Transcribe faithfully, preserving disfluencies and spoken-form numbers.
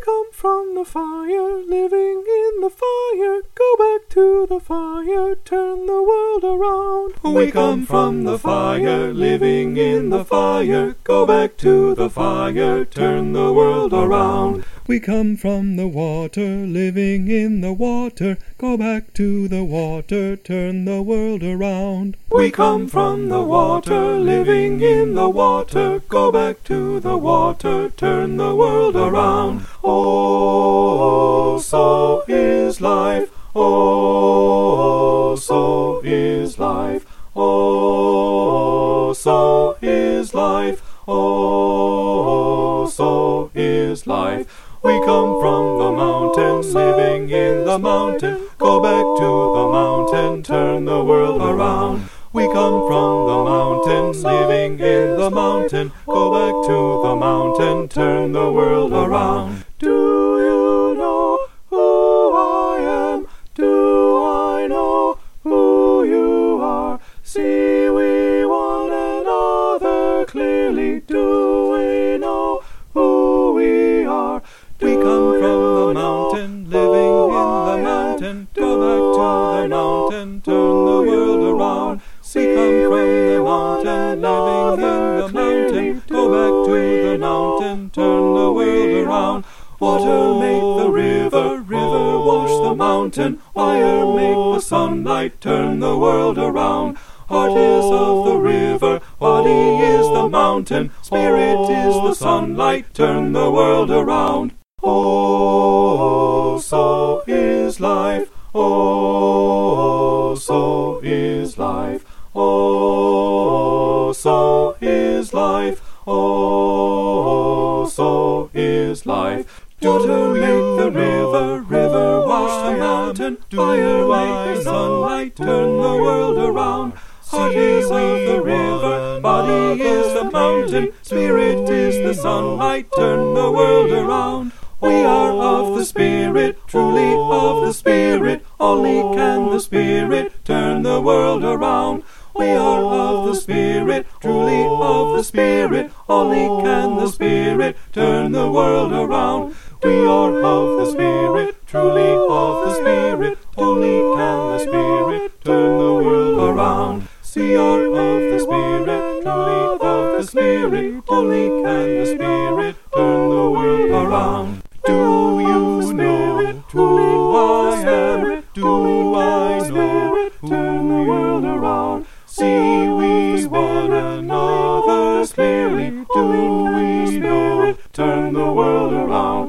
come from the fire, living in the fire. Go back to the fire, turn the world around. We come from the fire, living in the fire. Go back to the fire, turn the world around. We come from the water, living in the water. Go back to the water, turn the world around. We come from the water, living in the water. Go back to the water, turn the world around. Oh, so is life. Oh, so is life. Oh, so is life. Oh, so is life. We come from the mountain, living in the mountain. Go back to the mountain, turn the world around. We come from the mountain, living in the mountain. Go back to the mountain, turn the world around. Do you know who I am? Do I know who you are? See we one another clearly. Do we know who we are? We come from the mountain, living in the mountain. Go back to the mountain, turn the world around. We come from the mountain, living in the mountain. Go back to the mountain, turn the world around. Water make the river, river wash the mountain. Fire make the sunlight, turn the world around. Heart is of the river, body is the mountain. Spirit is the sunlight, turn the world around. Oh, so is life. Oh, so is life. Oh, so is life. Oh, so is life. Water make the river, river wash the mountain. Fire make the sunlight, turn the world around. Heart is of the river, body is the mountain. Spirit is the sunlight, turn the world around. We are of the Spirit, truly of the Spirit. Only can the Spirit turn the world around. We are of the Spirit, truly of the Spirit. Only can the Spirit turn the world around. We are of the Spirit, truly of the Spirit. Only can the Spirit turn the world around. We are of the Spirit, truly of the Spirit. Only can the Spirit turn the world around. Do you know who I am? Do I know turn the world around? See we one another clearly. Do we know turn the world around?